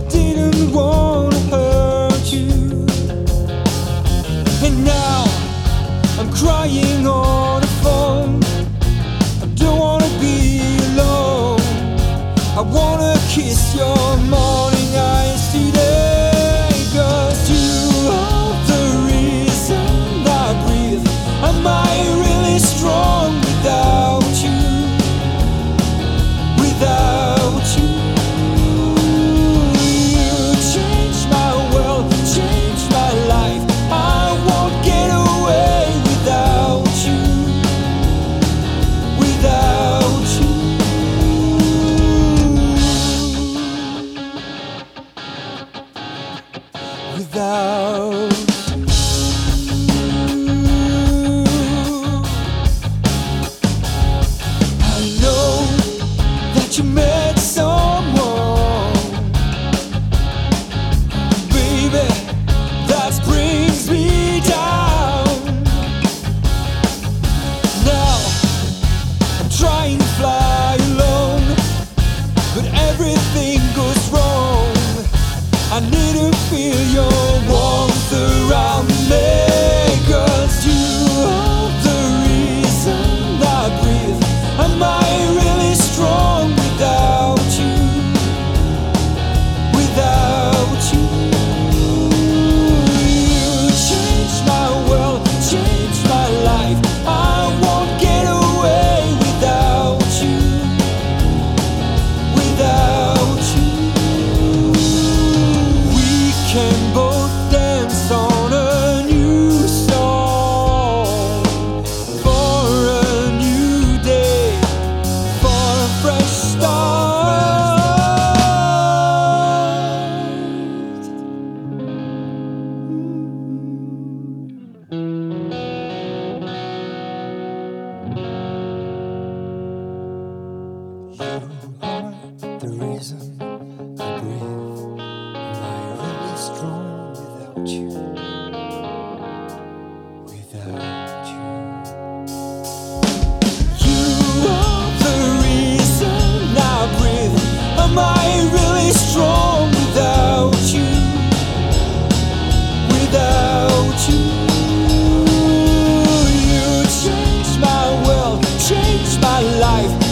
didn't want to hurt you, and now I'm crying on the phone. I don't wanna be alone. I wanna kiss your morning eyes today, 'cause you are the reason I breathe. Am I really strong without you? Without you, you changed my world, changed my life. I won't get away without you. Without you, without you. I know that you met someone, baby, that brings me down. Now I'm trying to fly alone, but everything goes wrong. I need to feel your warmth around me, 'cause you are the reason I breathe. Am I really strong without you? Without you, you changed my world, changed my life. I won't get away without you. Without you, we can both dance on a new song, for a new day, for a fresh start. You are the reason I breathe. Am I really strong without you? Without you, you are the reason I breathe. Am I really strong without you? Without you, you changed my world, changed my life.